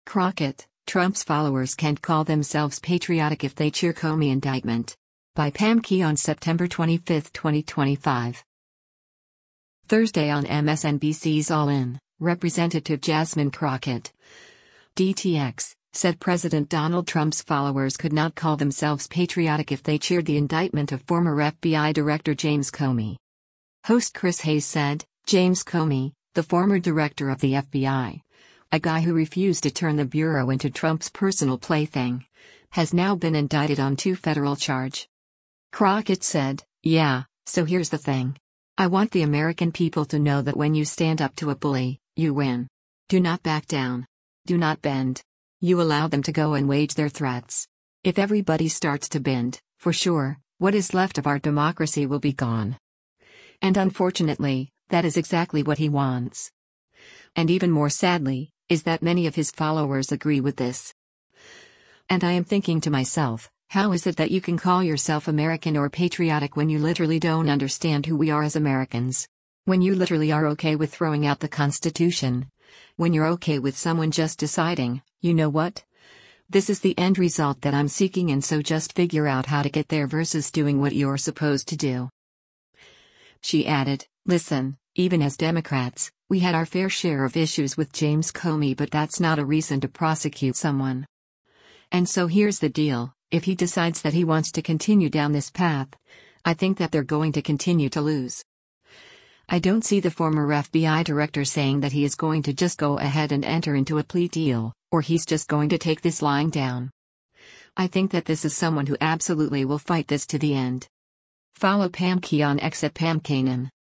Crockett, Trump's followers can't call themselves patriotic if they cheer Comey indictment. By Pam Key on September 25, 2025. Thursday on MSNBC's All In, Representative Jasmine Crockett, DTX, said President Donald Trump's followers could not call themselves patriotic if they cheered the indictment of former FBI Director James Comey. Host Chris Hayes said, James Comey, the former director of the FBI, a guy who refused to turn the Bureau into Trump's personal plaything, has now been indicted on 2 federal charges. Crockett said, yeah, so here's the thing. I want the American people to know that when you stand up to a bully, you win. Do not back down. Do not bend. You allow them to go and wage their threats. If everybody starts to bend, for sure, what is left of our democracy will be gone. And unfortunately, that is exactly what he wants. And even more sadly, is that many of his followers agree with this. And I am thinking to myself, how is it that you can call yourself American or patriotic when you literally don't understand who we are as Americans? When you literally are okay with throwing out the Constitution? When you're okay with someone just deciding, you know what? This is the end result that I'm seeking, and so just figure out how to get there versus doing what you're supposed to do. She added, listen, even as Democrats, we had our fair share of issues with James Comey, but that's not a reason to prosecute someone. And so here's the deal, if he decides that he wants to continue down this path, I think that they're going to continue to lose. I don't see the former FBI director saying that he is going to just go ahead and enter into a plea deal, or he's just going to take this lying down. I think that this is someone who absolutely will fight this to the end. Follow Pam Key on X at Pam Kanan.